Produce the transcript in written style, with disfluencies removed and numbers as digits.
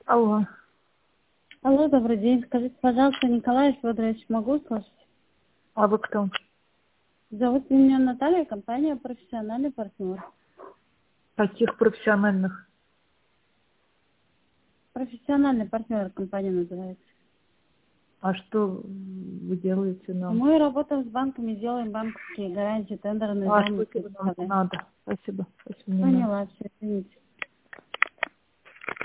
Алло. Алло, добрый день. Скажите, пожалуйста, Николай Федорович, могу услышать? А вы кто? Зовут меня Наталья, компания «Профессиональный партнер». Каких профессиональных? Профессиональный партнер компания называется. А что вы делаете нам? Мы работаем с банками, делаем банковские гарантии, тендерные зоны. Спасибо, нам не надо. Спасибо. Спасибо, не надо. Поняла, все, извините.